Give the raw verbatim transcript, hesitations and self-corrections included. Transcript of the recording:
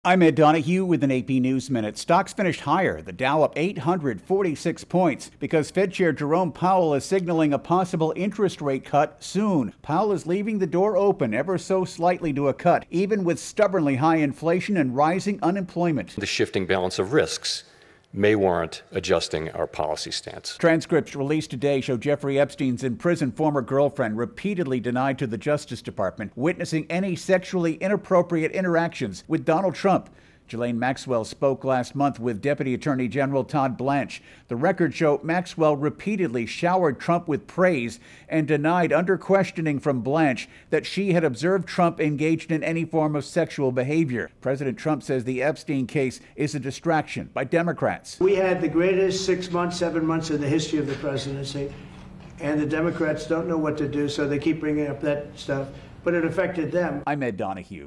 I'm Ed Donahue with an A P News Minute. Stocks finished higher, the Dow up eight hundred forty-six points because Fed Chair Jerome Powell is signaling a possible interest rate cut soon. Powell is leaving the door open ever so slightly to a cut, even with stubbornly high inflation and rising unemployment. The shifting balance of risks may warrant adjusting our policy stance. Transcripts released today show Jeffrey Epstein's in prison former girlfriend repeatedly denied to the Justice Department witnessing any sexually inappropriate interactions with Donald Trump. Ghislaine Maxwell spoke last month with Deputy Attorney General Todd Blanche. The records show Maxwell repeatedly showered Trump with praise and denied under questioning from Blanche that she had observed Trump engaged in any form of sexual behavior. President Trump says the Epstein case is a distraction by Democrats. We had the greatest six months, seven months in the history of the presidency, and the Democrats don't know what to do, so they keep bringing up that stuff, but it affected them. I'm Ed Donahue.